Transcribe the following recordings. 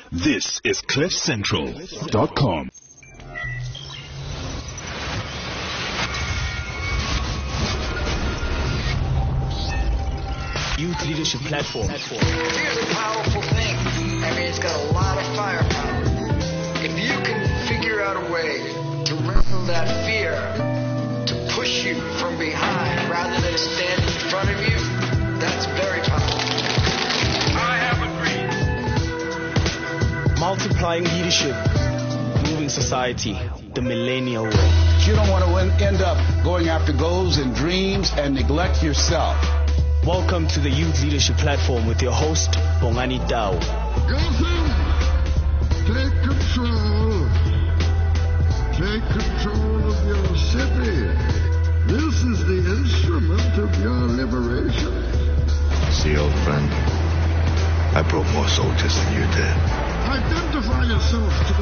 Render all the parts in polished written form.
This is CliffCentral.com. Youth Leadership Platform. Fear is a powerful thing. I mean, it's got a lot of firepower. If you can figure out a way to wrestle that fear, to push you from behind rather than stand in front of you, that's very powerful. I have a dream. Multiplying leadership, moving society the millennial way. You don't want to end up going after goals and dreams and neglect yourself. Welcome to the Youth Leadership Platform with your host, Bongani Tau. Girlfriend, take control. Take control of your city. This is the instrument of your liberation. See, old friend, I brought more soldiers than you did. Identify yourself to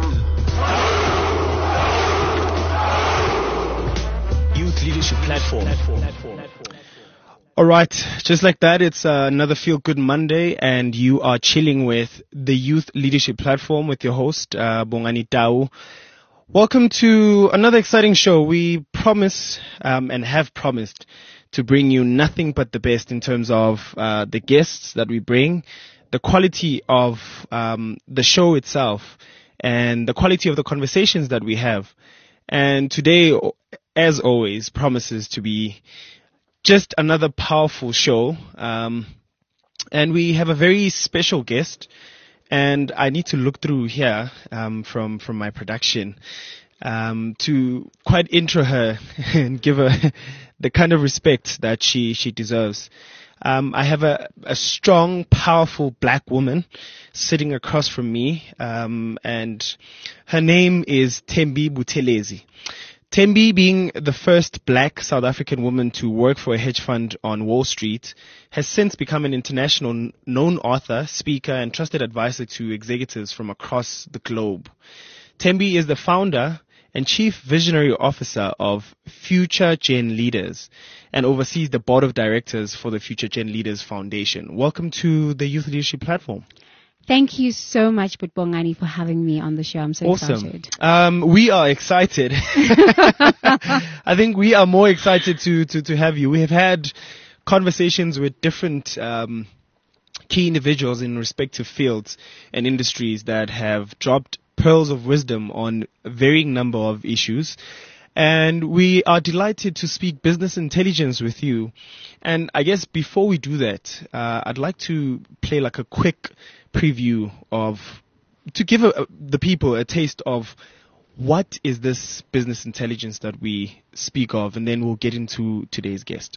the world. Youth Leadership Platform. All right, just like that, it's another Feel Good Monday, and you are chilling with the Youth Leadership Platform with your host, Bongani Tau. Welcome to another exciting show. We promise and have promised to bring you nothing but the best in terms of the guests that we bring, the quality of the show itself, and the quality of the conversations that we have. And today, as always, promises to be just another powerful show, and we have a very special guest, and I need to look through here from my production to quite intro her and give her the kind of respect that she deserves. I have a strong, powerful black woman sitting across from me, and her name is Thembi Buthelezi. Thembi, being the first black South African woman to work for a hedge fund on Wall Street, has since become an international known author, speaker, and trusted advisor to executives from across the globe. Thembi is the founder and chief visionary officer of Future Gen Leaders and oversees the board of directors for the Future Gen Leaders Foundation. Welcome to the Youth Leadership Platform. Thank you so much, Bongani, for having me on the show. I'm so excited. We are excited. I think we are more excited to have you. We have had conversations with different key individuals in respective fields and industries that have dropped pearls of wisdom on a varying number of issues. And we are delighted to speak business intelligence with you. And I guess before we do that, I'd like to play like a quick preview to give the people a taste of what is this business intelligence that we speak of, and then we'll get into today's guest.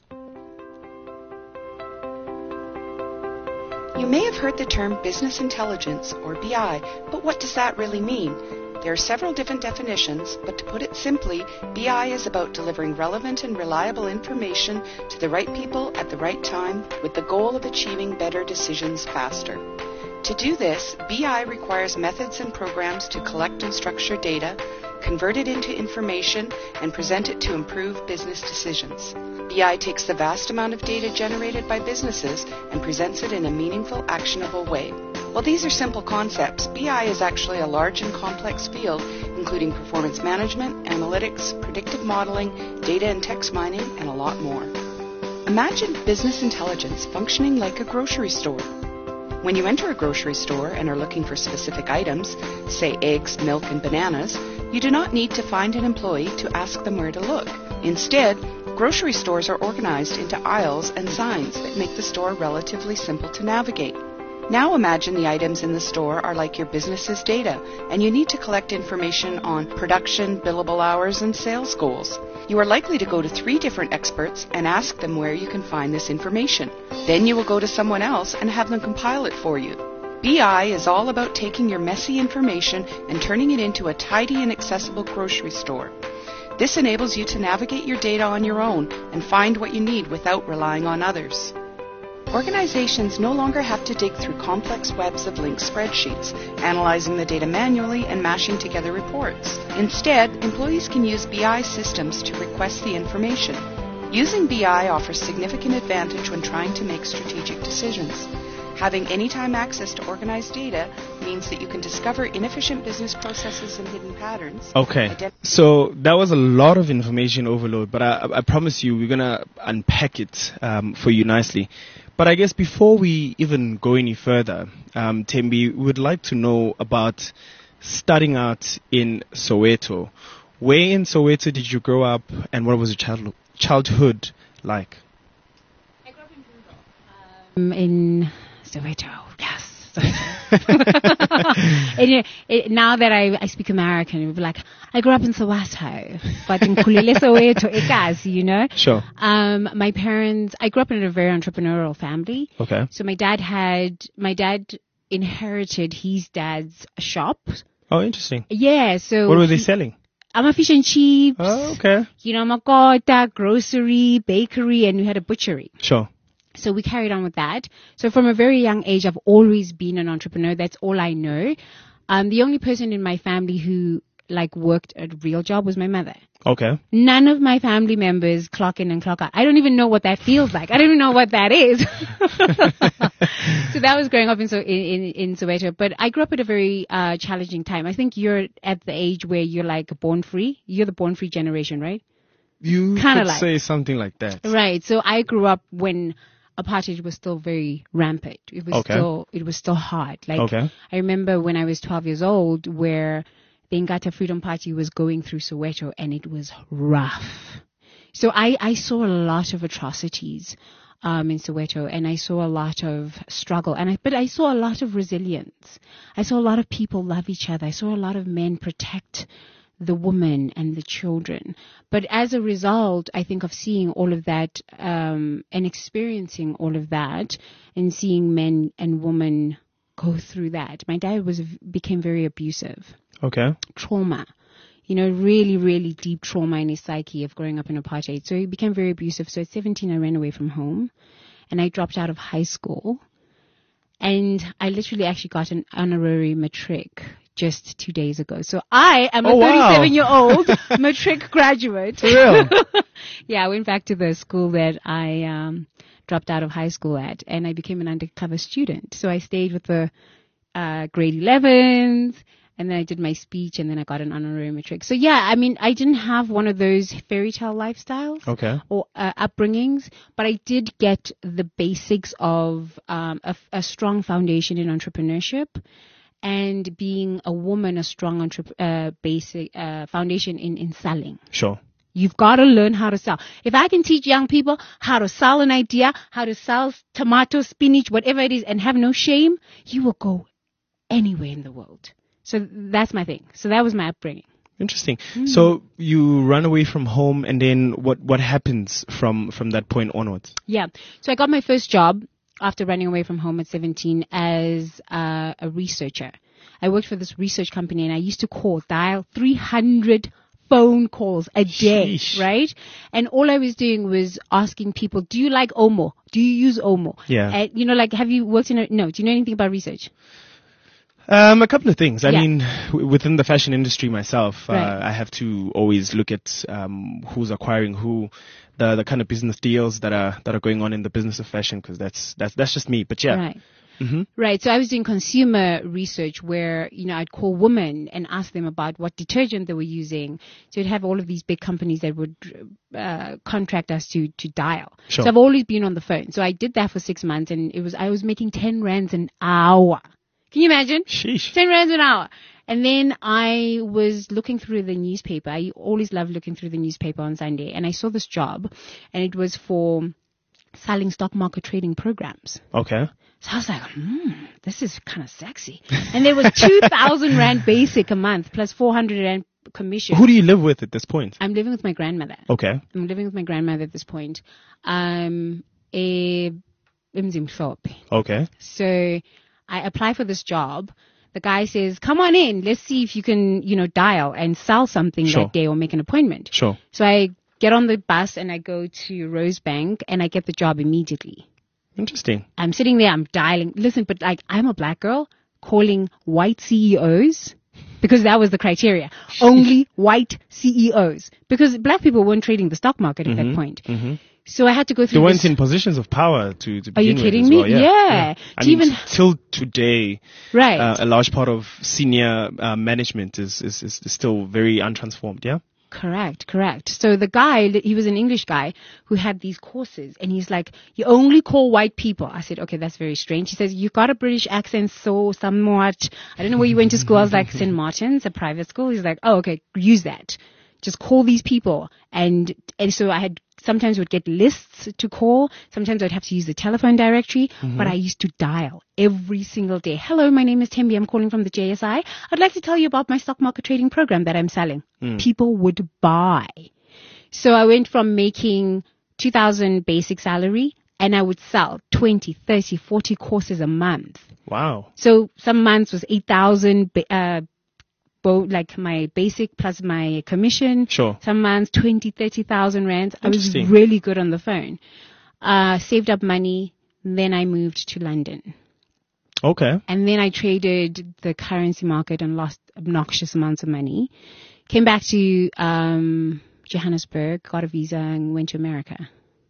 You may have heard the term business intelligence, or BI, but what does that really mean? There are several different definitions, but to put it simply, BI is about delivering relevant and reliable information to the right people at the right time with the goal of achieving better decisions faster. To do this, BI requires methods and programs to collect and structure data, convert it into information, and present it to improve business decisions. BI takes the vast amount of data generated by businesses and presents it in a meaningful, actionable way. While these are simple concepts, BI is actually a large and complex field, including performance management, analytics, predictive modeling, data and text mining, and a lot more. Imagine business intelligence functioning like a grocery store. When you enter a grocery store and are looking for specific items, say eggs, milk, and bananas, you do not need to find an employee to ask them where to look. Instead, grocery stores are organized into aisles and signs that make the store relatively simple to navigate. Now imagine the items in the store are like your business's data, and you need to collect information on production, billable hours, and sales goals. You are likely to go to 3 different experts and ask them where you can find this information. Then you will go to someone else and have them compile it for you. BI is all about taking your messy information and turning it into a tidy and accessible grocery store. This enables you to navigate your data on your own and find what you need without relying on others. Organizations no longer have to dig through complex webs of linked spreadsheets, analyzing the data manually and mashing together reports. Instead, employees can use BI systems to request the information. Using BI offers significant advantage when trying to make strategic decisions. Having anytime access to organized data means that you can discover inefficient business processes and hidden patterns. Okay. So that was a lot of information overload, but I promise you we're going to unpack it for you nicely. But I guess before we even go any further, Thembi, we would like to know about starting out in Soweto. Where in Soweto did you grow up, and what was your childhood like? I grew up in Bimbo. In Soweto, yes. Now that I speak American, it would be like, I grew up in Soweto, but in Kulele Soweto, Ekazi, you know? Sure. My parents, I grew up in a very entrepreneurial family. Okay. So my dad inherited his dad's shop. Oh, interesting. Yeah, so. What were they selling? I'm a fish and chips. Oh, okay. You know, makota, grocery, bakery, and we had a butchery. Sure. So we carried on with that. So from a very young age, I've always been an entrepreneur. That's all I know. The only person in my family who worked a real job was my mother. Okay. None of my family members clock in and clock out. I don't even know what that feels like. I don't even know what that is. So that was growing up in Soweto. But I grew up at a very challenging time. I think you're at the age where you're born free. You're the born free generation, right? You could say something like that. Right. So I grew up when apartheid was still very rampant. It was still hard. I remember when I was 12 years old where the Ngata Freedom Party was going through Soweto and it was rough. So I saw a lot of atrocities in Soweto, and I saw a lot of struggle, but I saw a lot of resilience. I saw a lot of people love each other. I saw a lot of men protect the women and the children. But as a result, I think of seeing all of that and experiencing all of that and seeing men and women go through that, my dad became very abusive. Okay. Trauma. Really, really deep trauma in his psyche of growing up in apartheid. So he became very abusive. So at 17, I ran away from home and I dropped out of high school. And I literally actually got an honorary matric just 2 days ago. So I am a 37-year-old matric graduate. For real? Yeah, I went back to the school that I dropped out of high school at, and I became an undercover student. So I stayed with the grade 11s, and then I did my speech, and then I got an honorary matric. So yeah, I mean, I didn't have one of those fairy tale lifestyles or upbringings, but I did get the basics of a strong foundation in entrepreneurship. And being a woman, a strong basic foundation in selling. Sure. You've got to learn how to sell. If I can teach young people how to sell an idea, how to sell tomato, spinach, whatever it is, and have no shame, you will go anywhere in the world. So that's my thing. So that was my upbringing. Interesting. So you run away from home, and then what happens from that point onwards? Yeah. So I got my first job after running away from home at 17 as a researcher. I worked for this research company, and I used to dial 300 phone calls a day. Sheesh. Right? And all I was doing was asking people, do you like Omo? Do you use Omo? Yeah. And, have you worked no, do you know anything about research? A couple of things. I mean, within the fashion industry myself, I have to always look at who's acquiring who, the kind of business deals that are going on in the business of fashion, because that's just me. But yeah. Right. Mm-hmm. Right. So I was doing consumer research where, I'd call women and ask them about what detergent they were using. So you'd have all of these big companies that would contract us to dial. Sure. So I've always been on the phone. So I did that for 6 months, and I was making 10 rands an hour. Can you imagine? Sheesh. 10 rands an hour. And then I was looking through the newspaper. I always loved looking through the newspaper on Sunday. And I saw this job, and it was for selling stock market trading programs. Okay. So I was like, this is kind of sexy. And there was 2,000 Rand basic a month plus 400 Rand commission. Who do you live with at this point? I'm living with my grandmother. Okay. I'm living with my grandmother at this point. Okay. So I apply for this job. The guy says, come on in. Let's see if you can, dial and sell something that day or make an appointment. Sure. So I get on the bus and I go to Rosebank and I get the job immediately. Interesting. I'm sitting there, I'm dialing. Listen, but I'm a black girl calling white CEOs because that was the criteria. Only white CEOs because black people weren't trading the stock market at that point. Mm-hmm. So I had to go through. They weren't in positions of power to begin with. Are you kidding me? Well. Yeah. I mean, till today, right. A large part of senior management is still very untransformed. Yeah. Correct. So the guy, he was an English guy who had these courses, and he's like, you only call white people. I said, okay, that's very strange. He says, you got a British accent, so somewhat. I don't know where you went to school. I was like, St. Martin's, a private school. He's like, oh, okay, use that. Just call these people. And so I had sometimes would get lists to call. Sometimes I'd have to use the telephone directory, but I used to dial every single day. Hello, my name is Tembi. I'm calling from the JSI. I'd like to tell you about my stock market trading program that I'm selling. People would buy. So I went from making 2,000 basic salary, and I would sell 20, 30, 40 courses a month. Wow. So some months was 8,000, like my basic plus my commission. Sure. Some months 20, 30,000 rands. I was really good on the phone. Saved up money. Then I moved to London. Okay. And then I traded the currency market and lost obnoxious amounts of money. Came back to Johannesburg, got a visa, and went to America.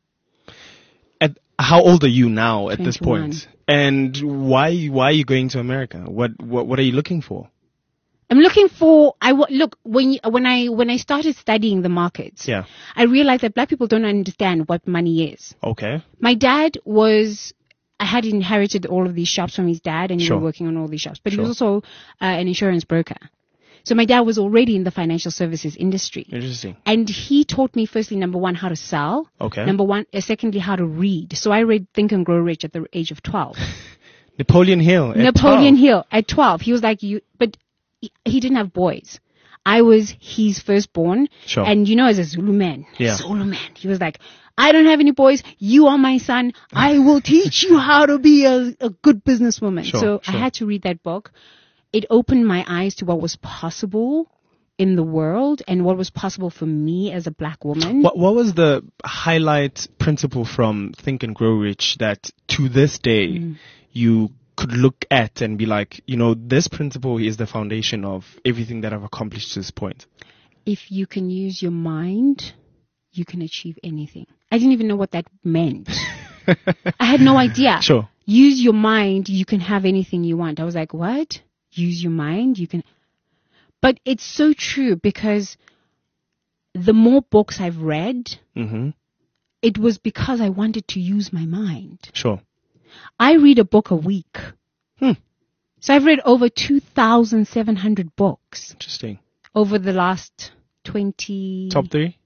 How old are you now at 21. this point? And why are you going to America? What are you looking for? I'm looking for, when I started studying the markets, I realized that black people don't understand what money is. Okay. My dad I had inherited all of these shops from his dad, and he was working on all these shops, but he was also an insurance broker. So my dad was already in the financial services industry. Interesting. And he taught me, firstly, number one, how to sell. Okay. Secondly, how to read. So I read Think and Grow Rich at the age of 12. Napoleon Hill at 12. He was like, but he didn't have boys. I was his firstborn. Sure. And as a Zulu man, he was like, I don't have any boys. You are my son. I will teach you how to be a good businesswoman. So I had to read that book. It opened my eyes to what was possible in the world and what was possible for me as a black woman. What was the highlight principle from Think and Grow Rich that to this day you could look at and be like, this principle is the foundation of everything that I've accomplished to this point? If you can use your mind, you can achieve anything. I didn't even know what that meant. I had no idea. Sure. Use your mind, you can have anything you want. I was like, what? Use your mind, you can. But it's so true, because the more books I've read, it was because I wanted to use my mind. Sure. I read a book a week. So I've read over 2,700 books. Interesting. Over the last 20... Top 3?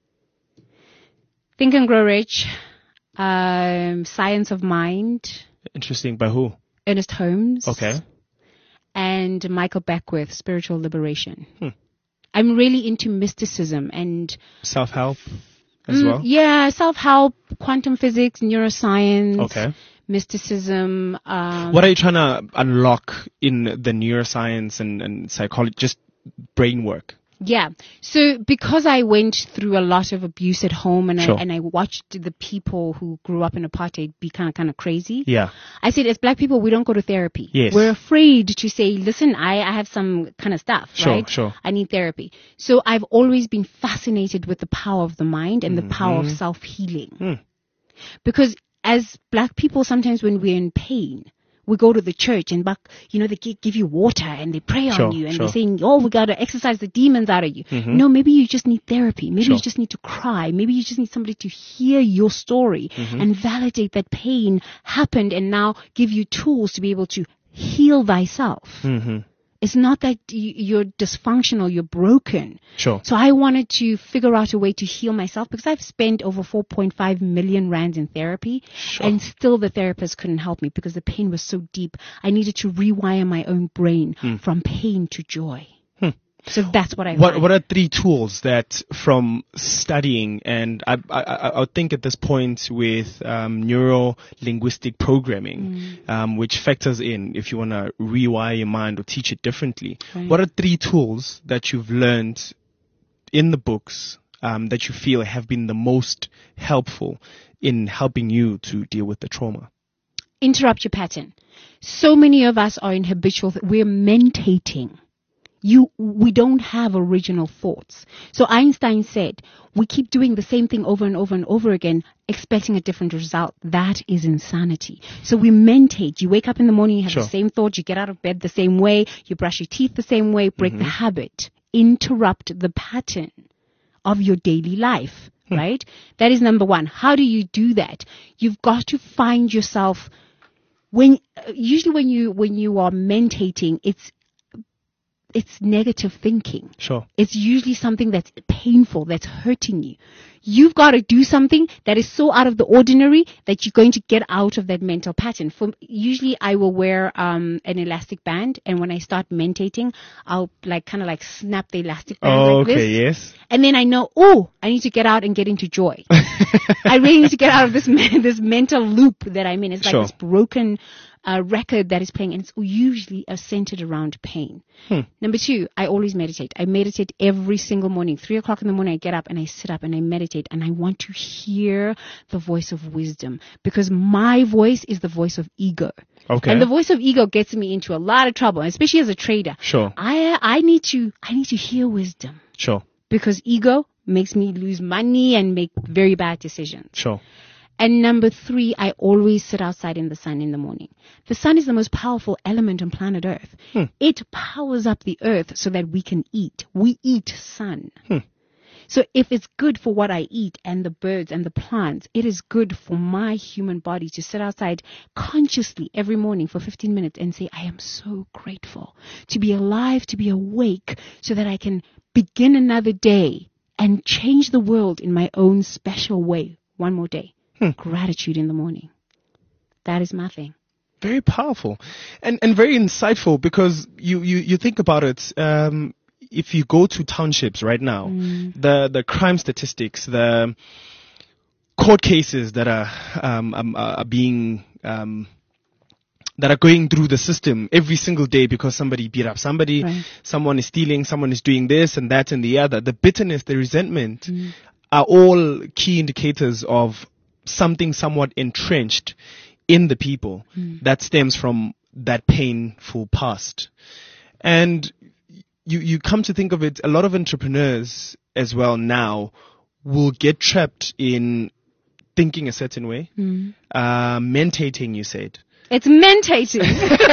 Think and Grow Rich, Science of Mind. Interesting. By who? Ernest Holmes. Okay. And Michael Beckwith, Spiritual Liberation. I'm really into mysticism and... Self-help as well? Yeah, self-help, quantum physics, neuroscience. Okay. Mysticism. What are you trying to unlock in the neuroscience and psychology, just brain work? Yeah. So because I went through a lot of abuse at home and I watched the people who grew up in apartheid be kind of crazy. Yeah. I said, as black people, we don't go to therapy. Yes. We're afraid to say, listen, I have some kind of stuff, right? Sure. I need therapy. So I've always been fascinated with the power of the mind and the power of self-healing. Because as black people, sometimes when we're in pain, we go to the church and they give you water and they pray on you and they're saying, we got to exercise the demons out of you. No, maybe you just need therapy. Maybe you just need to cry. Maybe you just need somebody to hear your story and validate that pain happened and now give you tools to be able to heal thyself. It's not that you're dysfunctional, you're broken. Sure. So I wanted to figure out a way to heal myself because I've spent over 4.5 million rands in therapy and still the therapist couldn't help me because the pain was so deep. I needed to rewire my own brain from pain to joy. So that's what I learned. What are 3 tools that from studying, and I think at this point with neuro-linguistic programming, which factors in if you want to rewire your mind or teach it differently. Right. What are 3 tools that you've learned in the books that you feel have been the most helpful in helping you to deal with the trauma? Interrupt your pattern. So many of us are in habitual, we're mentating. we don't have original thoughts. So Einstein said, we keep doing the same thing over and over and over again, expecting a different result. That is insanity. So we mentate. You wake up in the morning, you have the same thought, you get out of bed the same way, you brush your teeth the same way, break the habit, interrupt the pattern of your daily life, right? That is number one. How do you do that? You've got to find yourself usually when you are mentating, it's negative thinking. Sure. It's usually something that's painful, that's hurting you. You've got to do something that is so out of the ordinary that you're going to get out of that mental pattern. Usually I will wear an elastic band, and when I start mentating, I'll kind of snap the elastic band like this. Okay, yes. And then I know, I need to get out and get into joy. I really need to get out of this mental loop that I'm in. It's like this broken record that is playing, and it's usually centered around pain. Number two, I always meditate. I meditate every single morning. 3:00 in the morning, I get up and I sit up and I meditate, and I want to hear the voice of wisdom, because my voice is the voice of ego. Okay. And the voice of ego gets me into a lot of trouble, especially as a trader. Sure. I need to hear wisdom. Sure. Because ego makes me lose money and make very bad decisions. Sure. And number three, I always sit outside in the sun in the morning. The sun is the most powerful element on planet Earth. It powers up the earth so that we can eat. We eat sun. So if it's good for what I eat and the birds and the plants, it is good for my human body to sit outside consciously every morning for 15 minutes and say, I am so grateful to be alive, to be awake, so that I can begin another day and change the world in my own special way. One more day. Gratitude in the morning. That is my thing. Very powerful and very insightful, because you think about it. If you go to townships right now, the crime statistics, the court cases that are being that are going through the system every single day because somebody beat up somebody, someone is stealing, someone is doing this and that and the other. The bitterness, the resentment are all key indicators of something somewhat entrenched in the people that stems from that painful past. And you come to think of it, a lot of entrepreneurs as well now will get trapped in thinking a certain way. Mentating, you said. It's mentating.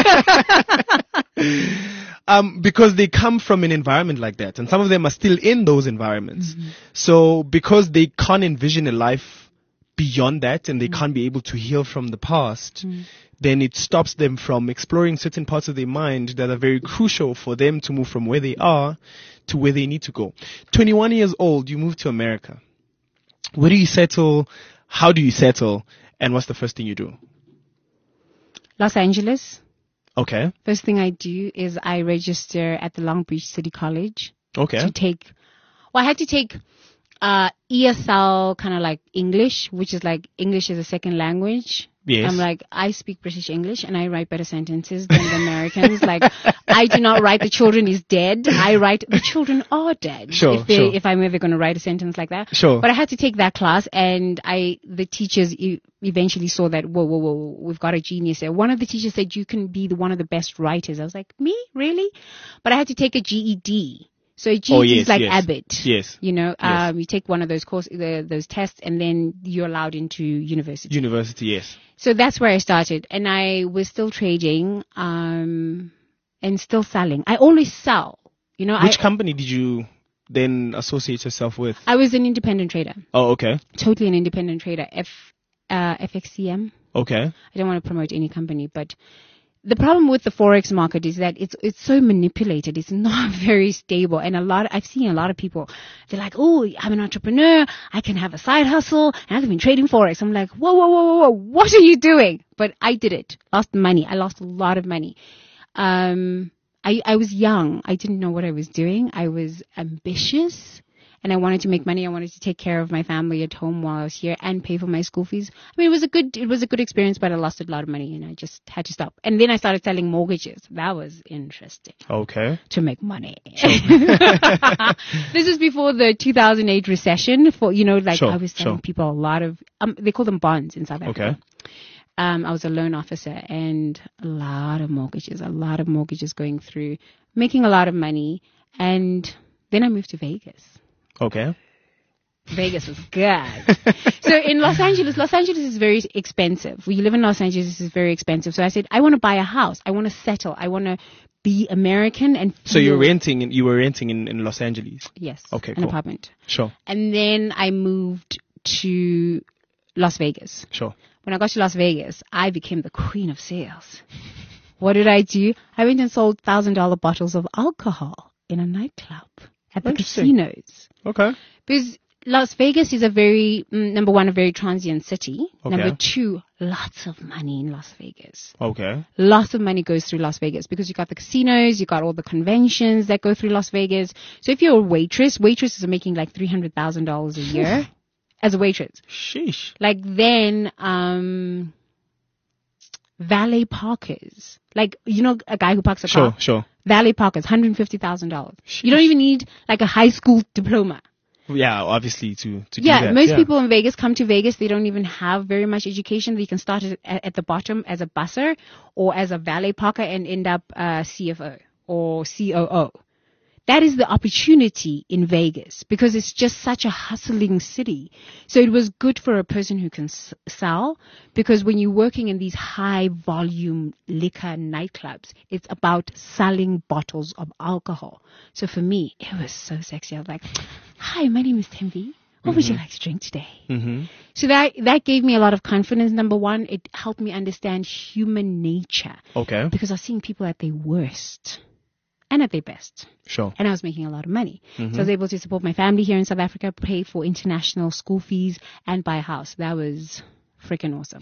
Because they come from an environment like that, and some of them are still in those environments. So because they can't envision a life beyond that, and they can't be able to heal from the past, then it stops them from exploring certain parts of their mind that are very crucial for them to move from where they are to where they need to go. 21 years old, you moved to America. Where do you settle? How do you settle? And what's the first thing you do? Los Angeles. Okay. First thing I do is I register at the Long Beach City College. Okay. I had to take ESL, kind of like English, which is like English as a second language. Yes. I'm like, I speak British English and I write better sentences than the Americans. Like, I do not write the children is dead. I write the children are dead. Sure. If I'm ever going to write a sentence like that. Sure. But I had to take that class, and the teachers eventually saw that, whoa, we've got a genius there. One of the teachers said, you can be one of the best writers. I was like, me? Really? But I had to take a GED. So GED is like Abbott. Yes. You know, you take one of those those tests, and then you're allowed into university. University, yes. So that's where I started, and I was still trading, and still selling. I always sell. You know, Which company did you then associate yourself with? I was an independent trader. Oh, okay. Totally an independent trader. FXCM. Okay. I don't want to promote any company, but the problem with the Forex market is that it's so manipulated. It's not very stable. And I've seen a lot of people, they're like, oh, I'm an entrepreneur. I can have a side hustle and I've been trading Forex. I'm like, whoa. What are you doing? But I did it. Lost money. I lost a lot of money. I was young. I didn't know what I was doing. I was ambitious. And I wanted to make money. I wanted to take care of my family at home while I was here and pay for my school fees. I mean, it was a good experience, but I lost a lot of money and I just had to stop. And then I started selling mortgages. That was interesting. Okay. To make money. Sure. This is before the 2008 recession. I was selling people a lot of, they call them bonds in South Africa. Okay. I was a loan officer, and a lot of mortgages going through, making a lot of money. And then I moved to Vegas. Okay. Vegas is good. So in Los Angeles is very expensive. We live in Los Angeles, this is very expensive. So I said, I want to buy a house. I want to settle. I want to be American and feel. So you were renting in Los Angeles? Yes. Okay, an cool. apartment. Sure. And then I moved to Las Vegas. Sure. When I got to Las Vegas, I became the queen of sales. What did I do? I went and sold $1,000 bottles of alcohol in a nightclub at the casinos. Okay. Because Las Vegas is a very, number one, a very transient city. Okay. Number two, lots of money in Las Vegas. Okay. Lots of money goes through Las Vegas because you got the casinos, you got all the conventions that go through Las Vegas. So if you're a waitresses are making like $300,000 a year as a waitress. Sheesh. Like then, valet parkers. Like, you know, a guy who parks a car? Sure. Valet parkers, $150,000. You don't even need like a high school diploma. Yeah, obviously to do that. Most people in Vegas come to Vegas. They don't even have very much education. They can start at the bottom as a busser or as a valet parker and end up CFO or COO. That is the opportunity in Vegas because it's just such a hustling city. So it was good for a person who can sell because when you're working in these high volume liquor nightclubs, it's about selling bottles of alcohol. So for me, it was so sexy. I was like, hi, my name is Tembi. What would you like to drink today? Mm-hmm. So that gave me a lot of confidence. Number one, it helped me understand human nature. Okay. Because I was seeing people at their worst and at their best. Sure. And I was making a lot of money. Mm-hmm. So I was able to support my family here in South Africa, pay for international school fees, and buy a house. That was freaking awesome.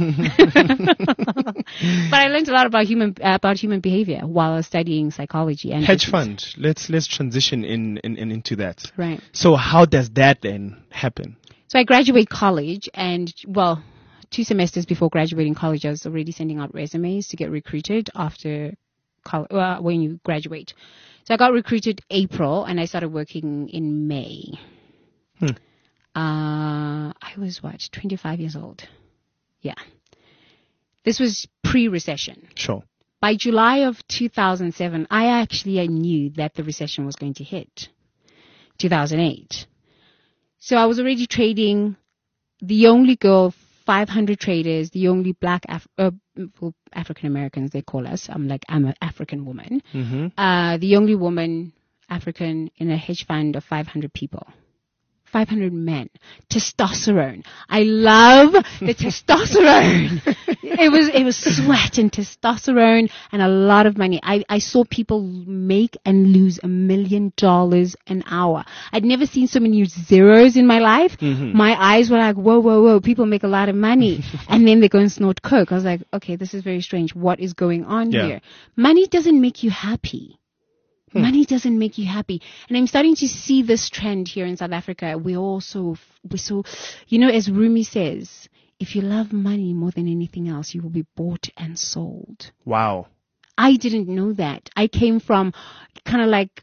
But I learned a lot about human behavior while I was studying psychology and hedge fund. Let's transition into that. Right. So how does that then happen? So I graduate college, and 2 semesters before graduating college, I was already sending out resumes to get recruited after when you graduate. So I got recruited April and I started working in May. I was 25 years old. Yeah. This was pre-recession. Sure. By July of 2007, I knew that the recession was going to hit. 2008. So I was already trading, the only girl, 500 traders, the only black African Americans, they call us. I'm an African woman. Mm-hmm. The only woman, African, in a hedge fund of 500 people. 500 men. Testosterone. I love the testosterone. It was sweat and testosterone and a lot of money. I saw people make and lose $1 million an hour. I'd never seen so many zeros in my life. Mm-hmm. My eyes were like, whoa, people make a lot of money. And then they go and snort coke. I was like, okay, this is very strange. What is going on here? Money doesn't make you happy. Money doesn't make you happy. And I'm starting to see this trend here in South Africa. We're so, as Rumi says, if you love money more than anything else, you will be bought and sold. Wow. I didn't know that. I came from kind of like,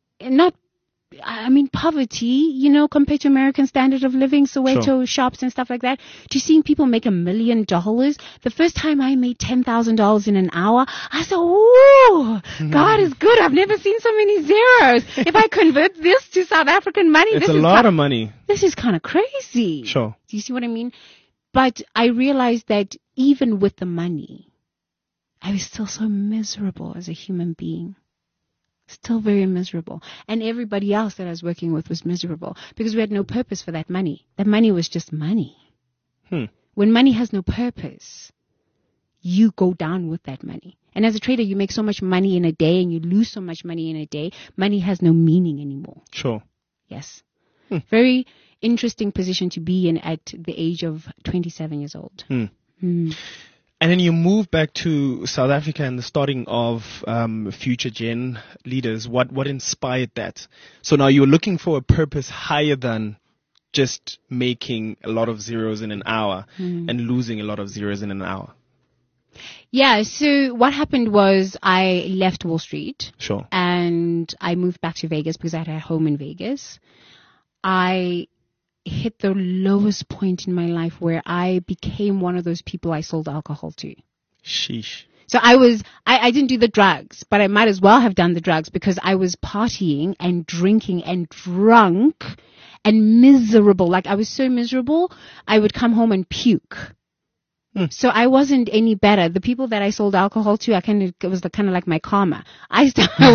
poverty, compared to American standard of living, Soweto shops and stuff like that, to seeing people make $1 million. The first time I made $10,000 in an hour, I said, ooh, God is good. I've never seen so many zeros. If I convert this to South African money, it's a lot of money. This is kind of crazy. Sure. Do you see what I mean? But I realized that even with the money, I was still so miserable as a human being. Still very miserable. And everybody else that I was working with was miserable because we had no purpose for that money. That money was just money. When money has no purpose, you go down with that money. And as a trader, you make so much money in a day and you lose so much money in a day. Money has no meaning anymore. Sure. Yes. Very interesting position to be in at the age of 27 years old. And then you move back to South Africa and the starting of Future Gen Leaders. What inspired that? So now you're looking for a purpose higher than just making a lot of zeros in an hour and losing a lot of zeros in an hour. Yeah, so what happened was I left Wall Street. Sure. And I moved back to Vegas because I had a home in Vegas. I hit the lowest point in my life where I became one of those people I sold alcohol to. Sheesh. So I didn't do the drugs, but I might as well have done the drugs because I was partying and drinking and drunk and miserable. Like, I was so miserable, I would come home and puke. So I wasn't any better. The people that I sold alcohol to, it was kind of like my karma. I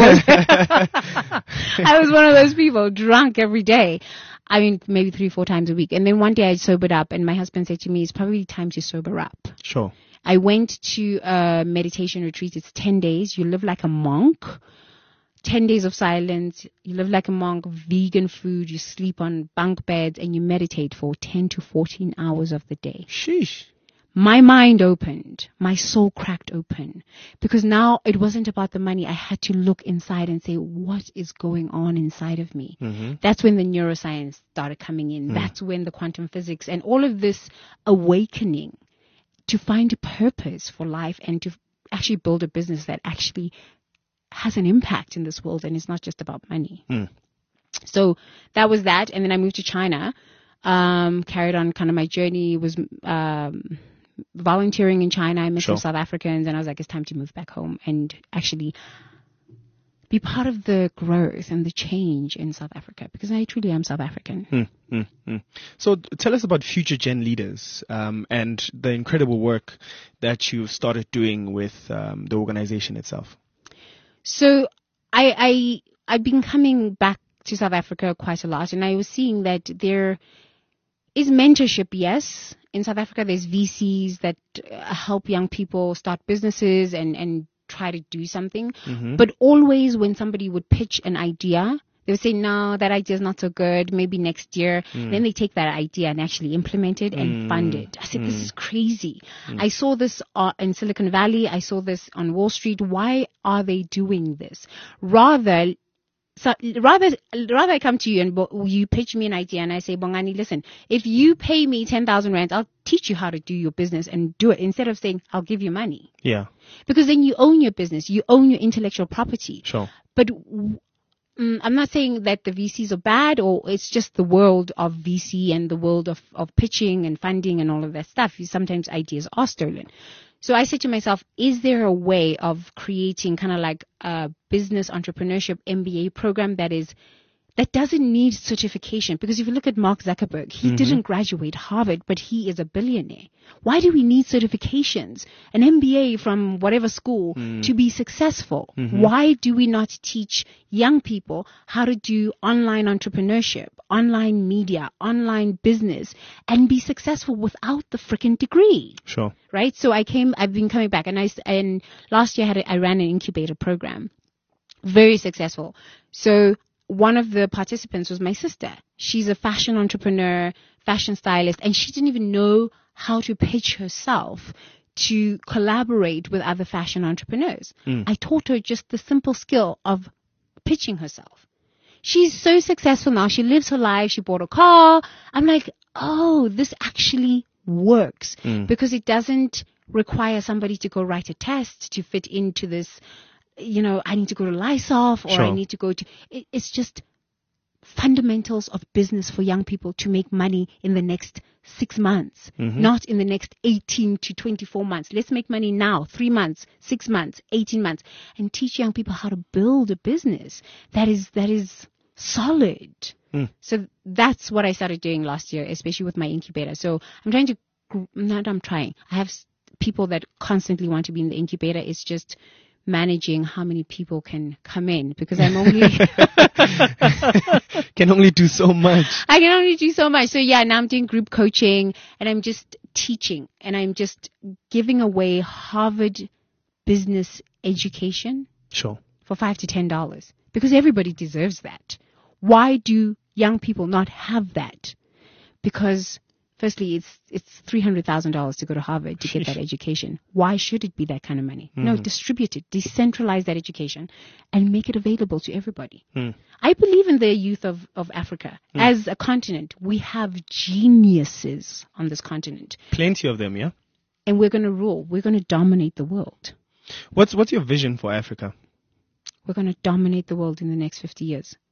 was one of those people, drunk every day. I mean, maybe 3-4 times a week. And then one day I sobered up, and my husband said to me, it's probably time to sober up. Sure. I went to a meditation retreat. It's 10 days. You live like a monk. 10 days of silence. You live like a monk, vegan food. You sleep on bunk beds, and you meditate for 10 to 14 hours of the day. Sheesh. My mind opened. My soul cracked open. Because now it wasn't about the money. I had to look inside and say, what is going on inside of me? Mm-hmm. That's when the neuroscience started coming in. That's when the quantum physics and all of this awakening to find a purpose for life and to actually build a business that actually has an impact in this world and it's not just about money. So that was that. And then I moved to China, carried on kind of my journey, was volunteering in China. I met some South Africans, and I was like, it's time to move back home and actually be part of the growth and the change in South Africa, because I truly am South African. So tell us about Future Gen Leaders and the incredible work that you've started doing with the organization itself. So I've been coming back to South Africa quite a lot, and I was seeing that there is mentorship, yes. In South Africa, there's VCs that help young people start businesses and try to do something. But always when somebody would pitch an idea, they would say, no, that idea is not so good, maybe next year. Then they take that idea and actually implement it and fund it. I said, this is crazy. I saw this in Silicon Valley. I saw this on Wall Street. Why are they doing this? Rather I come to you and you pitch me an idea and I say, Bongani, listen, if you pay me 10,000 rands, I'll teach you how to do your business and do it, instead of saying, I'll give you money. Yeah. Because then you own your business, you own your intellectual property. Sure. But I'm not saying that the VCs are bad, or it's just the world of VC and the world of pitching and funding and all of that stuff. Sometimes ideas are stolen. So I said to myself, is there a way of creating kind of like a business entrepreneurship MBA program that doesn't need certification? Because if you look at Mark Zuckerberg, he didn't graduate Harvard, but he is a billionaire. Why do we need certifications, an MBA from whatever school to be successful? Why do we not teach young people how to do online entrepreneurship, online media, online business, and be successful without the freaking degree? Sure. Right? So I've been coming back, and last year I ran an incubator program. Very successful. So one of the participants was my sister. She's a fashion entrepreneur, fashion stylist, and she didn't even know how to pitch herself to collaborate with other fashion entrepreneurs. I taught her just the simple skill of pitching herself. She's so successful now. She lives her life. She bought a car. I'm like, oh, this actually works because it doesn't require somebody to go write a test to fit into this. I need to go to Lysoft, or I need to go to... It's just fundamentals of business for young people to make money in the next 6 months, not in the next 18 to 24 months. Let's make money now, 3 months, 6 months, 18 months, and teach young people how to build a business that is solid. So that's what I started doing last year, especially with my incubator. So I have people that constantly want to be in the incubator. It's just managing how many people can come in, because I'm only can only do so much. I can only do so much. So yeah, now I'm doing group coaching, and I'm just teaching, and I'm just giving away Harvard business education for $5 to $10, because everybody deserves that. Why do young people not have that? Because firstly, it's $300,000 to go to Harvard to get that education. Why should it be that kind of money? No, distribute it, decentralize that education, and make it available to everybody. I believe in the youth of Africa. As a continent, we have geniuses on this continent. Plenty of them, yeah? And we're going to rule. We're going to dominate the world. What's your vision for Africa? We're going to dominate the world in the next 50 years.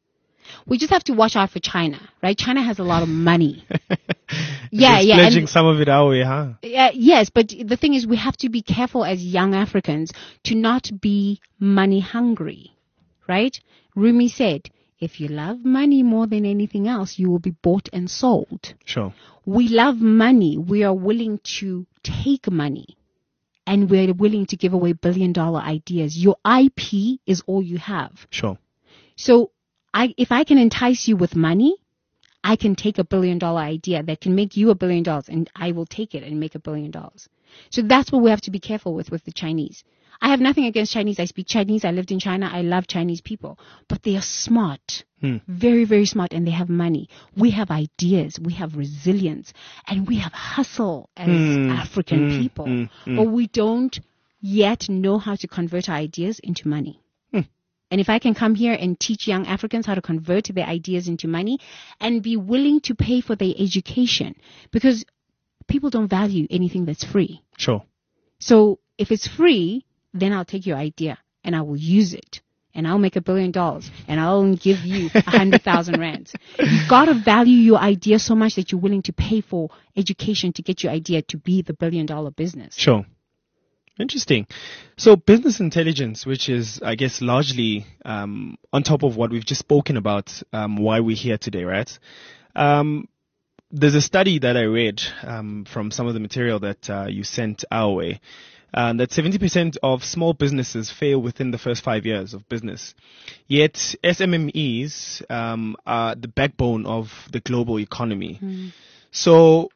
We just have to watch out for China, right? China has a lot of money. Pledging some of it our way, huh? Yes, but the thing is we have to be careful as young Africans to not be money hungry, right? Rumi said, if you love money more than anything else, you will be bought and sold. Sure. We love money. We are willing to take money. And we're willing to give away billion-dollar ideas. Your IP is all you have. Sure. So if I can entice you with money, I can take $1 billion idea that can make you $1 billion, and I will take it and make $1 billion. So that's what we have to be careful with the Chinese. I have nothing against Chinese. I speak Chinese. I lived in China. I love Chinese people. But they are smart. Very, very smart, and they have money. We have ideas. We have resilience. And we have hustle as African people. But we don't yet know how to convert our ideas into money. And if I can come here and teach young Africans how to convert their ideas into money and be willing to pay for their education, because people don't value anything that's free. Sure. So if it's free, then I'll take your idea and I will use it. And I'll make $1 billion and I'll give you 100,000 rands. You've got to value your idea so much that you're willing to pay for education to get your idea to be the $1 billion business. Sure. Interesting. So business intelligence, which is, I guess, largely on top of what we've just spoken about, why we're here today, right? There's a study that I read from some of the material that you sent our way. That 70% of small businesses fail within the first 5 years of business. Yet SMMEs are the backbone of the global economy. So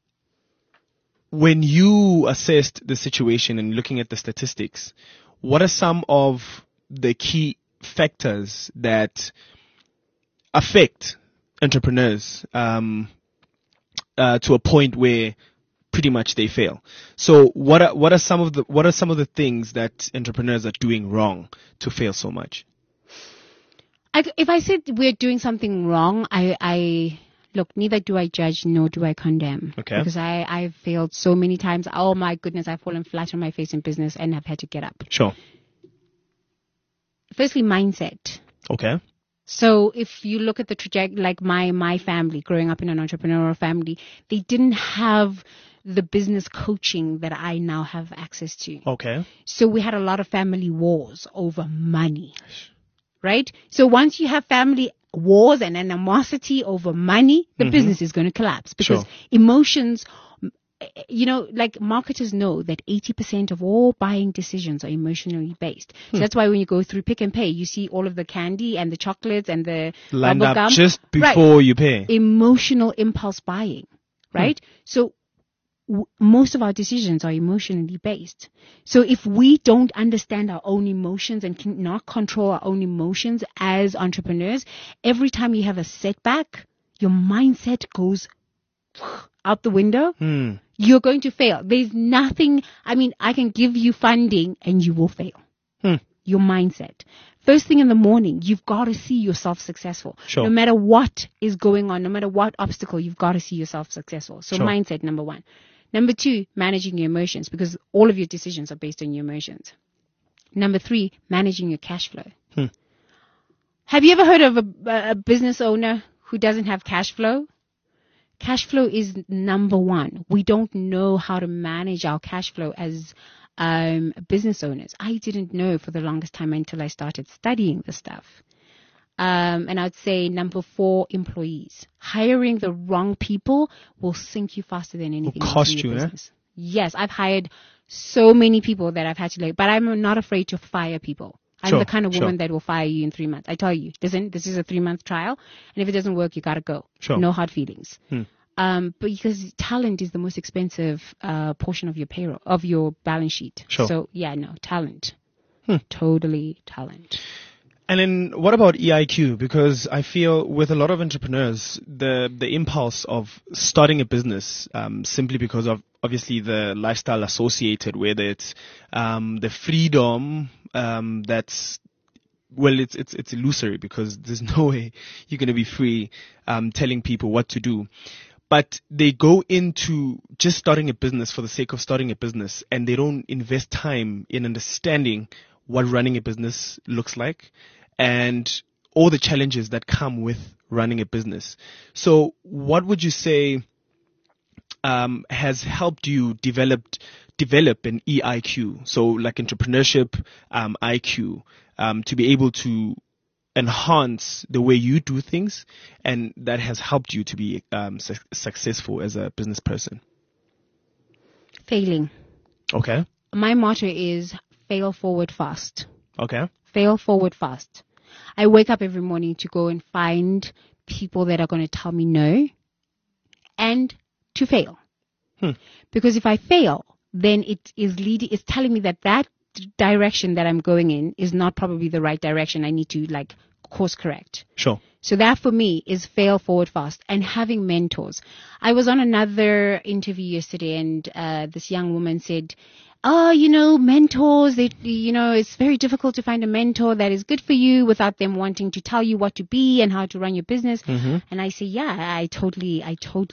when you assessed the situation and looking at the statistics, what are some of the key factors that affect entrepreneurs to a point where pretty much they fail? So what are some of the things that entrepreneurs are doing wrong to fail so much? If I said we're doing something wrong, look, neither do I judge nor do I condemn. Okay. Because I've failed so many times. Oh my goodness, I've fallen flat on my face in business and have had to get up. Sure. Firstly, mindset. Okay. So if you look at the trajectory, like my family, growing up in an entrepreneurial family, they didn't have the business coaching that I now have access to. Okay. So we had a lot of family wars over money. Right? So once you have family wars and animosity over money, the business is going to collapse because emotions, like marketers know that 80% of all buying decisions are emotionally based. So that's why when you go through Pick and Pay, you see all of the candy and the chocolates and the lined bubble up gum just before you pay. Emotional impulse buying, right? So most of our decisions are emotionally based. So if we don't understand our own emotions and cannot control our own emotions as entrepreneurs, every time you have a setback, your mindset goes out the window. You're going to fail. There's nothing, I can give you funding and you will fail. Your mindset. First thing in the morning, you've got to see yourself successful. Sure. No matter what is going on, no matter what obstacle, you've got to see yourself successful. So mindset, number one. Number two, managing your emotions, because all of your decisions are based on your emotions. Number three, managing your cash flow. Have you ever heard of a business owner who doesn't have cash flow? Cash flow is number one. We don't know how to manage our cash flow as business owners. I didn't know for the longest time until I started studying the stuff. And I'd say number four, employees. Hiring the wrong people will sink you faster than anything else in your business. Yes, I've hired so many people that I've had to but I'm not afraid to fire people. I'm the kind of woman that will fire you in 3 months. I tell you, listen, this is a 3-month trial, and if it doesn't work, you gotta go. No hard feelings. But because talent is the most expensive portion of your payroll, of your balance sheet. So talent. Totally talent. And then what about EIQ? Because I feel with a lot of entrepreneurs, the impulse of starting a business, simply because of obviously the lifestyle associated with it, the freedom, it's illusory because there's no way you're going to be free, telling people what to do. But they go into just starting a business for the sake of starting a business, and they don't invest time in understanding what running a business looks like. And all the challenges that come with running a business. So what would you say has helped you develop an EIQ, so like entrepreneurship IQ, to be able to enhance the way you do things, and that has helped you to be successful as a business person? Failing. Okay. My motto is fail forward fast. Okay. Fail forward fast. I wake up every morning to go and find people that are going to tell me no and to fail. Because if I fail, then it's telling me that direction that I'm going in is not probably the right direction. I need to course correct. Sure. So that for me is fail forward fast, and having mentors. I was on another interview yesterday, and this young woman said, mentors, it's very difficult to find a mentor that is good for you without them wanting to tell you what to be and how to run your business. Mm-hmm. And I say, yeah, I totally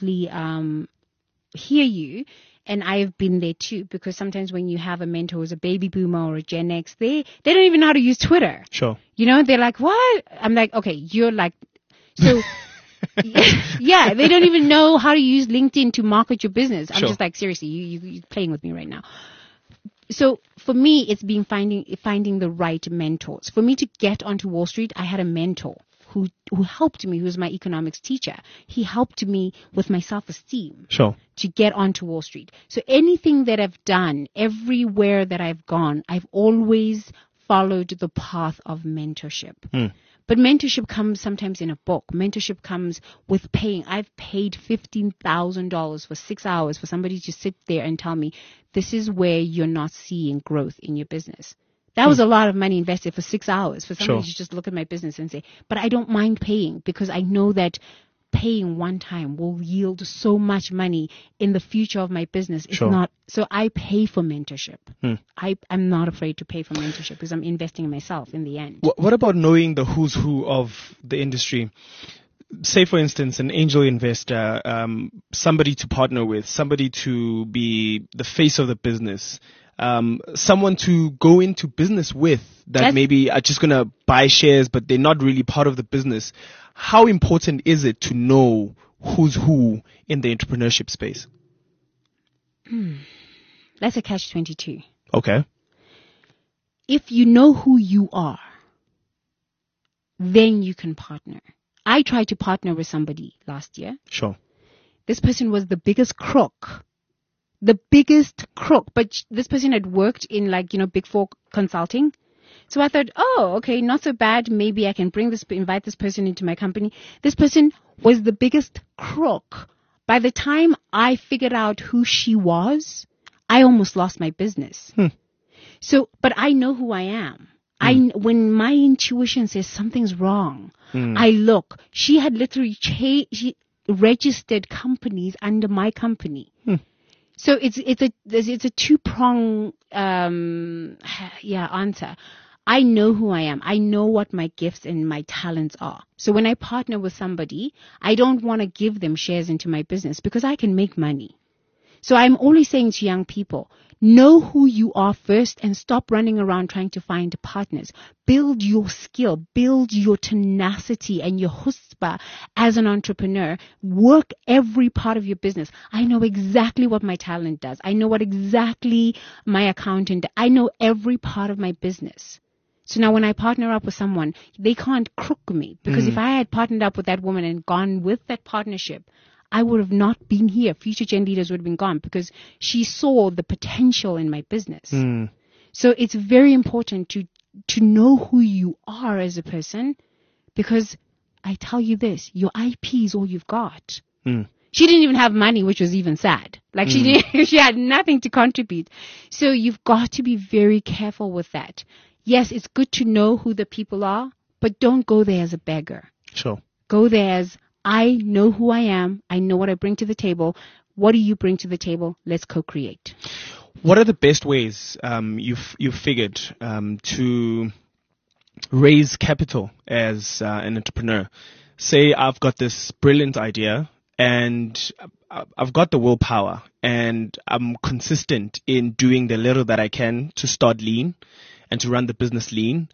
hear you. And I've been there too, because sometimes when you have a mentor who's a baby boomer or a Gen X, they don't even know how to use Twitter. Sure. They're like, what? I'm like, okay, you're like, so yeah, they don't even know how to use LinkedIn to market your business. I'm just like, seriously, you're playing with me right now. So for me, it's been finding the right mentors. For me to get onto Wall Street, I had a mentor who helped me, who was my economics teacher. He helped me with my self-esteem. Sure. To get onto Wall Street. So anything that I've done, everywhere that I've gone, I've always followed the path of mentorship. But mentorship comes sometimes in a book. Mentorship comes with paying. I've paid $15,000 for 6 hours for somebody to sit there and tell me, this is where you're not seeing growth in your business. That was a lot of money invested for 6 hours for somebody to just look at my business and say, but I don't mind paying, because I know that paying one time will yield so much money in the future of my business. It's not, so I pay for mentorship. I'm not afraid to pay for mentorship because I'm investing in myself in the end. What about knowing the who's who of the industry? Say, for instance, an angel investor, somebody to partner with, somebody to be the face of the business, someone to go into business with that maybe are just going to buy shares, but they're not really part of the business. How important is it to know who's who in the entrepreneurship space? That's a catch-22. Okay. If you know who you are, then you can partner. I tried to partner with somebody last year. Sure. This person was the biggest crook. But this person had worked in Big Four consulting. So I thought, okay, not so bad. Maybe I can invite this person into my company. This person was the biggest crook. By the time I figured out who she was, I almost lost my business. So, but I know who I am. When my intuition says something's wrong, I look. She had literally she registered companies under my company. So it's a two-prong answer. I know who I am. I know what my gifts and my talents are. So when I partner with somebody, I don't want to give them shares into my business because I can make money. So I'm always saying to young people, know who you are first and stop running around trying to find partners. Build your skill, build your tenacity and your chutzpah as an entrepreneur. Work every part of your business. I know exactly what my talent does. I know what exactly my accountant does. I know every part of my business. So now when I partner up with someone, they can't crook me, because if I had partnered up with that woman and gone with that partnership, I would have not been here. Future Gen Leaders would have been gone because she saw the potential in my business. So it's very important to know who you are as a person, because I tell you this, your IP is all you've got. She didn't even have money, which was even sad. She had nothing to contribute. So you've got to be very careful with that. Yes, it's good to know who the people are, but don't go there as a beggar. Sure. Go there as, I know who I am. I know what I bring to the table. What do you bring to the table? Let's co-create. What are the best ways you've figured to raise capital as an entrepreneur? Say I've got this brilliant idea and I've got the willpower and I'm consistent in doing the little that I can to start lean and to run the business lean.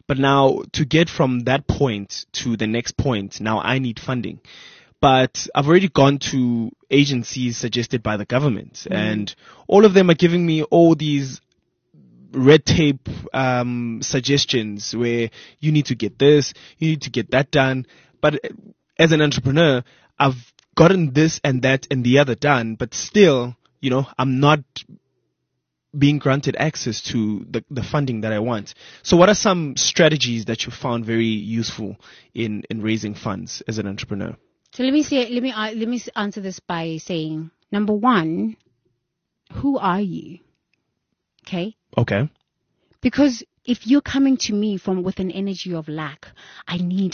But now to get from that point to the next point, now I need funding. But I've already gone to agencies suggested by the government, and all of them are giving me all these red tape suggestions where you need to get this, you need to get that done. But as an entrepreneur, I've gotten this and that and the other done, but still, I'm not being granted access to the funding that I want. So what are some strategies that you found very useful in raising funds as an entrepreneur? So let me answer this by saying, number one, who are you? Okay. Because if you're coming to me with an energy of lack, I need,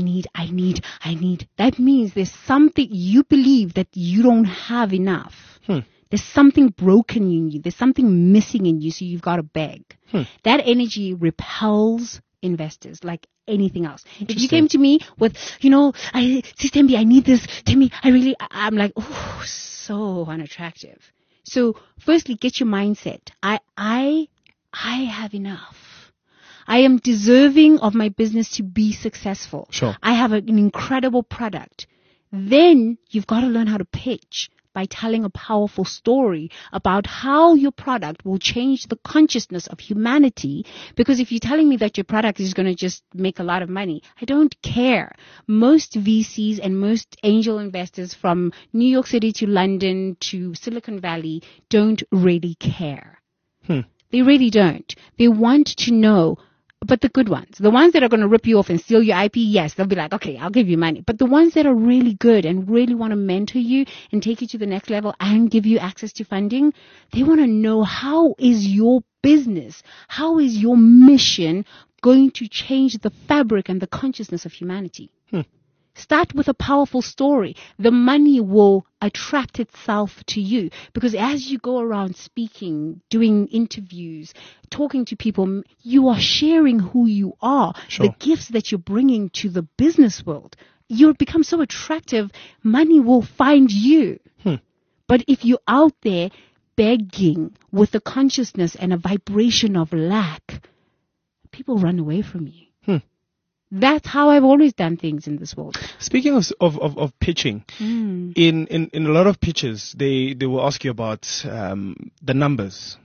that means there's something you believe that you don't have enough. There's something broken in you. There's something missing in you, so you've got to beg. That energy repels investors like anything else. If you came to me with, Tembi, I need this. Tembi, I'm like, oh, so unattractive. So firstly, get your mindset. I have enough. I am deserving of my business to be successful. Sure. I have an incredible product. Then you've got to learn how to pitch by telling a powerful story about how your product will change the consciousness of humanity. Because if you're telling me that your product is going to just make a lot of money, I don't care. Most VCs and most angel investors from New York City to London to Silicon Valley don't really care. They really don't. They want to know. But the good ones, the ones that are going to rip you off and steal your IP, yes, they'll be like, okay, I'll give you money. But the ones that are really good and really want to mentor you and take you to the next level and give you access to funding, they want to know, how is your business, how is your mission going to change the fabric and the consciousness of humanity? Start with a powerful story. The money will attract itself to you, because as you go around speaking, doing interviews, talking to people, you are sharing who you are, the gifts that you're bringing to the business world. You become so attractive, money will find you. But if you're out there begging with a consciousness and a vibration of lack, people run away from you. That's how I've always done things in this world. Speaking of pitching, in a lot of pitches, they will ask you about the numbers,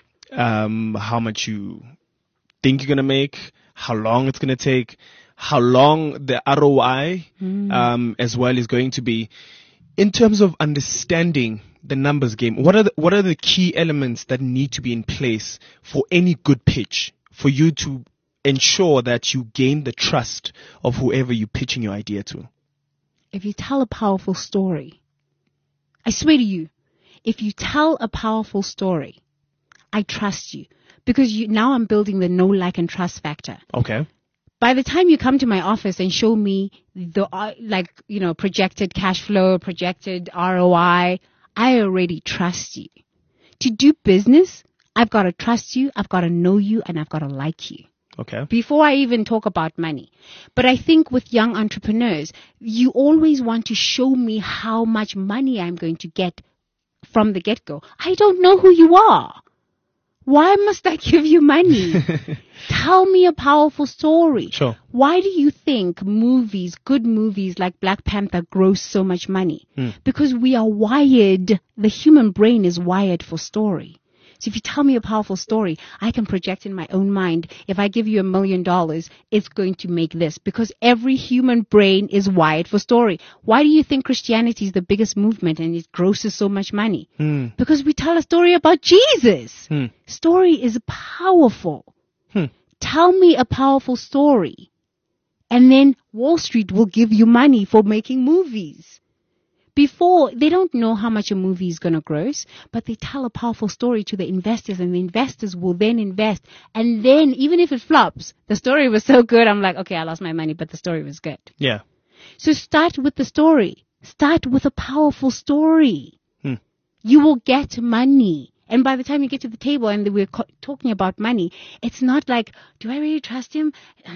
how much you think you're going to make, how long it's going to take, how long the ROI as well is going to be. In terms of understanding the numbers game, what are the key elements that need to be in place for any good pitch, for you to ensure that you gain the trust of whoever you're pitching your idea to? If you tell a powerful story, I swear to you, if you tell a powerful story, I trust you, because now I'm building the know, like, and trust factor. Okay. By the time you come to my office and show me the projected cash flow, projected ROI, I already trust you. To do business, I've got to trust you, I've got to know you, and I've got to like you. Okay. Before I even talk about money. But I think with young entrepreneurs, you always want to show me how much money I'm going to get from the get-go. I don't know who you are. Why must I give you money? Tell me a powerful story. Sure. Why do you think good movies like Black Panther gross so much money? Because we are wired, the human brain is wired for story. So if you tell me a powerful story, I can project in my own mind, if I give you $1 million, it's going to make this, because every human brain is wired for story. Why do you think Christianity is the biggest movement and it grosses so much money? Because we tell a story about Jesus. Story is powerful. Tell me a powerful story, and then Wall Street will give you money for making movies. Before, they don't know how much a movie is going to gross, but they tell a powerful story to the investors, and the investors will then invest. And then, even if it flops, the story was so good, I'm like, okay, I lost my money, but the story was good. Yeah. So start with the story. Start with a powerful story. You will get money. And by the time you get to the table and we're talking about money, it's not like, do I really trust him?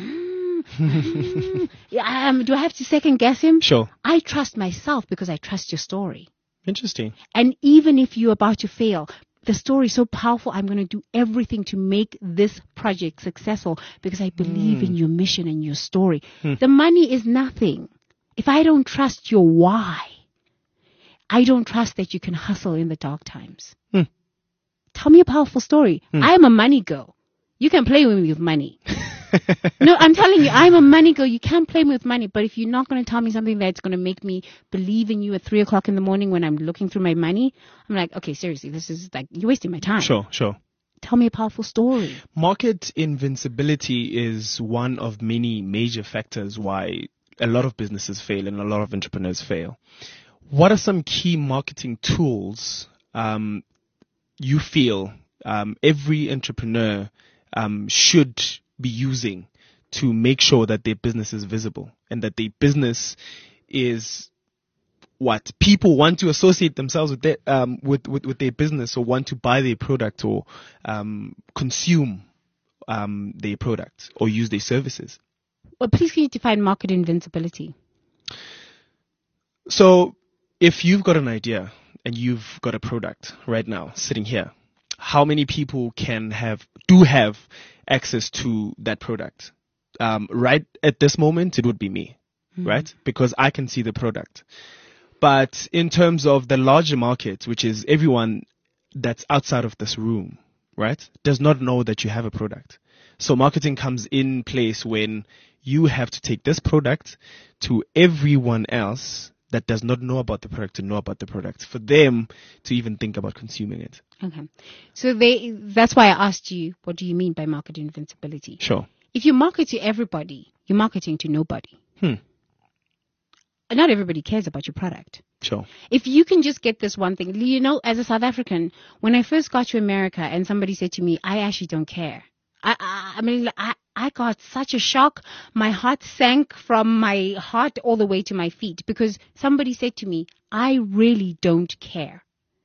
Do I have to second guess him? Sure. I trust myself because I trust your story. Interesting. And even if you're about to fail, the story so powerful. I'm going to do everything to make this project successful because I believe in your mission and your story. The money is nothing. If I don't trust your why, I don't trust that you can hustle in the dark times. Tell me a powerful story. I'm a money girl. You can play with me with money. No, I'm telling you, I'm a money girl. You can't play me with money. But if you're not going to tell me something that's going to make me believe in you at 3 o'clock in the morning when I'm looking through my money, I'm like, okay, seriously, this is like, you're wasting my time. Sure. Tell me a powerful story. Market invincibility is one of many major factors why a lot of businesses fail and a lot of entrepreneurs fail. What are some key marketing tools you feel every entrepreneur should be using to make sure that their business is visible and that their business is what people want to associate themselves with their, with their business, or want to buy their product, or consume their product, or use their services? Well, please can you define market invincibility? So if you've got an idea and you've got a product right now sitting here, how many people do have access to that product? Right at this moment, it would be me, right? Because I can see the product. But in terms of the larger market, which is everyone that's outside of this room, right, does not know that you have a product. So marketing comes in place when you have to take this product to everyone else that does not know about the product to know about the product, for them to even think about consuming it. Okay. So that's why I asked you, what do you mean by market invincibility? Sure. If you market to everybody, you're marketing to nobody. Not everybody cares about your product. Sure. If you can just get this one thing, you know, as a South African, when I first got to America and somebody said to me, I actually don't care. I mean, I got such a shock. My heart sank from my heart all the way to my feet because somebody said to me, I really don't care.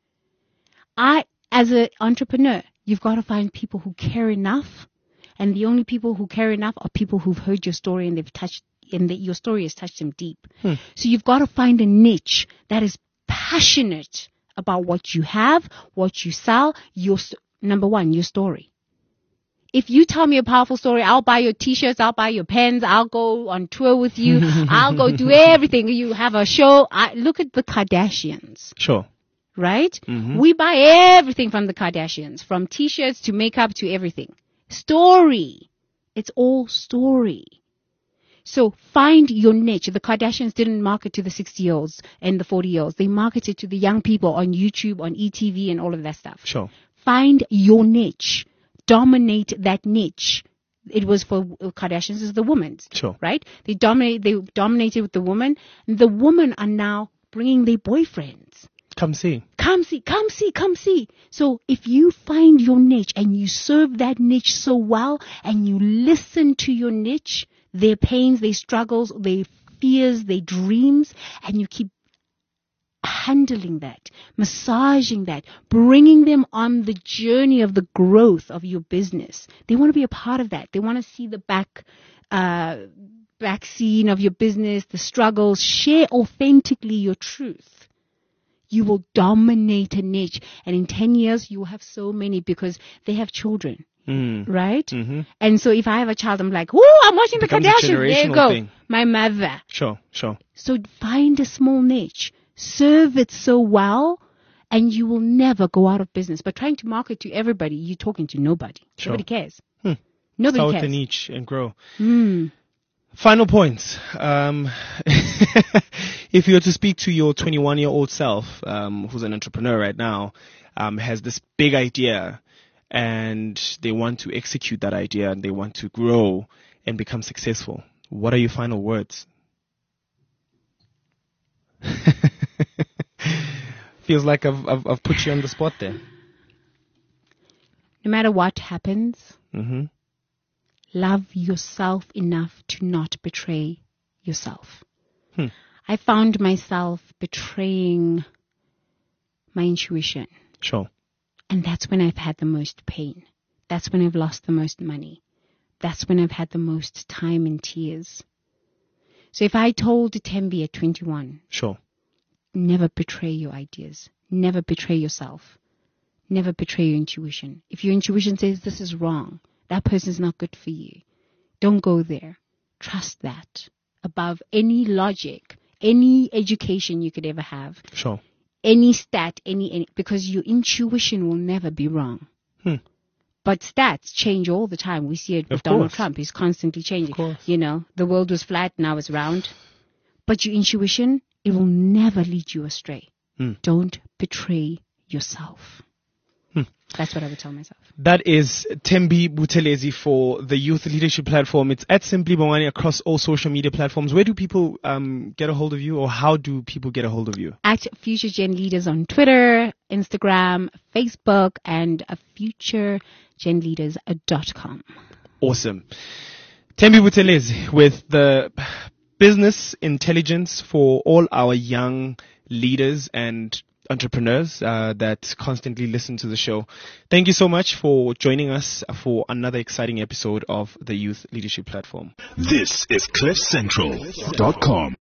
As an entrepreneur, you've got to find people who care enough. And the only people who care enough are people who've heard your story and your story has touched them deep. So you've got to find a niche that is passionate about what you have, what you sell, number one, your story. If you tell me a powerful story, I'll buy your t-shirts, I'll buy your pens, I'll go on tour with you, I'll go do everything. You have a show. Look at the Kardashians. Sure. Right? We buy everything from the Kardashians, from t-shirts to makeup to everything. Story. It's all story. So find your niche. The Kardashians didn't market to the 60-year-olds and the 40-year-olds. They marketed to the young people on YouTube, on ETV and all of that stuff. Sure. Find your niche. Dominate that niche. It was for Kardashians is the women's. Sure. Right? They dominated with the woman. And the women are now bringing their boyfriends. Come see. So if you find your niche and you serve that niche so well and you listen to your niche, their pains, their struggles, their fears, their dreams, and you keep handling that, massaging that, bringing them on the journey of the growth of your business. They want to be a part of that. They want to see the back scene of your business, the struggles. Share authentically your truth. You will dominate a niche, and in 10 years you will have so many because they have children. Right? And so if I have a child, I'm like, oh, I'm watching the Kardashians. There you go. Thing. My mother. Sure. So find a small niche. Serve it so well, and you will never go out of business. But trying to market to everybody, you're talking to nobody. Sure. Nobody cares. Nobody cares. Start a niche and grow. Final points. If you were to speak to your 21-year-old self, who's an entrepreneur right now, has this big idea, and they want to execute that idea, and they want to grow and become successful, what are your final words? Feels like I've put you on the spot there. No matter what happens, love yourself enough to not betray yourself. I found myself betraying my intuition. Sure. And that's when I've had the most pain. That's when I've lost the most money. That's when I've had the most time and tears. So if I told Tembi at 21, sure, never betray your ideas. Never betray yourself. never betray your intuition. If your intuition says this is wrong, that person's not good for you, don't go there. Trust that above any logic, any education you could ever have. Sure. Any stat, any because your intuition will never be wrong. But stats change all the time. We see it with Donald Trump. He's constantly changing. You know, the world was flat, now it's round. But your intuition, it will never lead you astray. Don't betray yourself. That's what I would tell myself. That is Thembi Buthelezi for the Youth Leadership Platform. It's at Simply Bongani across all social media platforms. Where do people get a hold of you, or how do people get a hold of you? At Future Gen Leaders on Twitter, Instagram, Facebook, and futuregenleaders.com. Awesome. Thembi Buthelezi with the business intelligence for all our young leaders and entrepreneurs that constantly listen to the show. Thank you so much for joining us for another exciting episode of the Youth Leadership Platform. This is CliffCentral.com.